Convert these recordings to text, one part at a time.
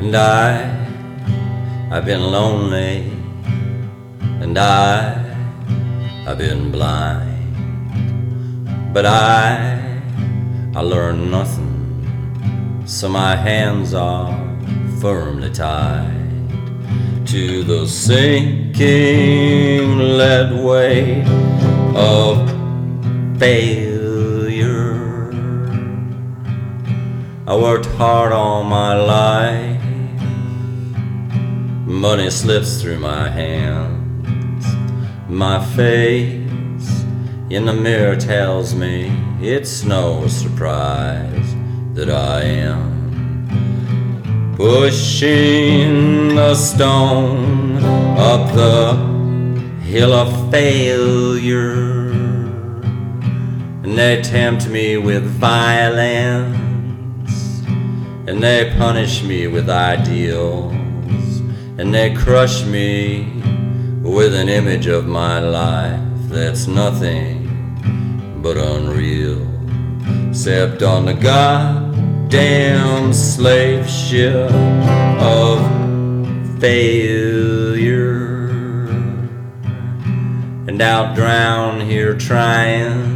And I've been lonely, and I've been blind, but I learned nothing, so my hands are firmly tied to the sinking lead weight of failure. I worked hard all my life, money slips through my hands, my face in the mirror tells me it's no surprise that I am pushing a stone up the hill of failure, and they tempt me with violence, and they punish me with ideals, and they crush me with an image of my life that's nothing but unreal, except on the goddamn slave ship of failure. And I'll drown here trying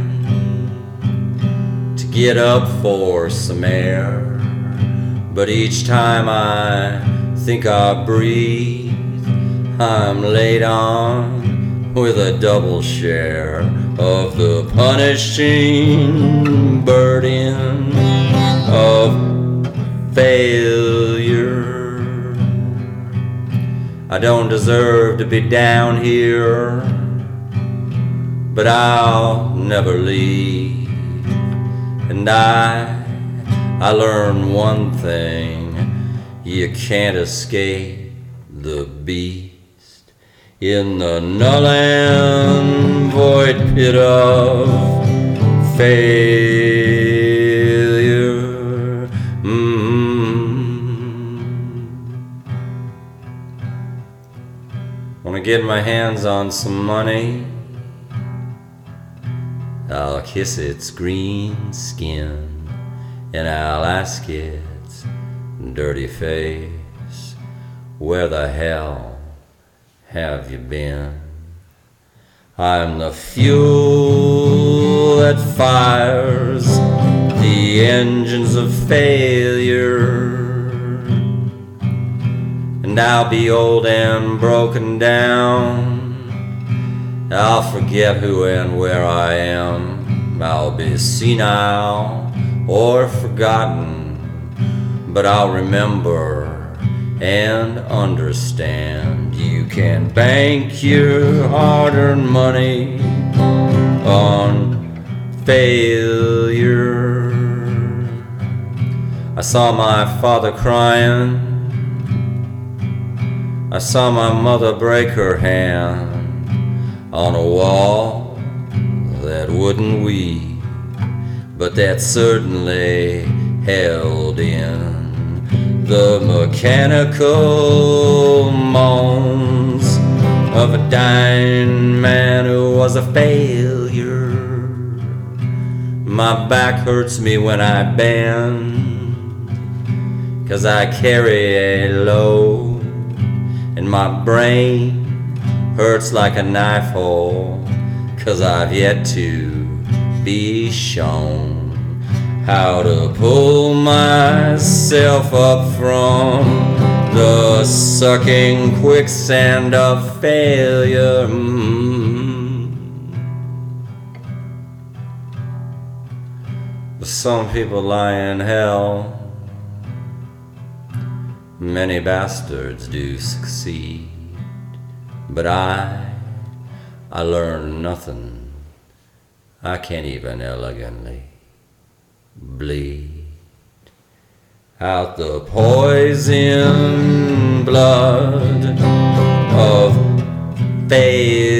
to get up for some air, but each time I think I breathe, I'm laid on with a double share of the punishing burden of failure. I don't deserve to be down here, but I'll never leave. And I learned one thing: you can't escape the beast in the null and void pit of failure. Wanna get my hands on some money, I'll kiss its green skin, and I'll ask its dirty face, where the hell have you been? I'm the fuel that fires the engines of failure, and I'll be old and broken down. I'll forget who and where I am. I'll be senile or forgotten, but I'll remember and understand. You can bank your hard-earned money on failure. I saw my father crying, I saw my mother break her hand on a wall that wouldn't weep, but that certainly held in the mechanical moans of a dying man who was a failure. My back hurts me when I bend, 'cause I carry a load, and my brain hurts like a knife hole, 'cause I've yet to be shown how to pull myself up from the sucking quicksand of failure. Some people lie in hell, many bastards do succeed, but I learned nothing. I can't even elegantly bleed out the poison blood of failure.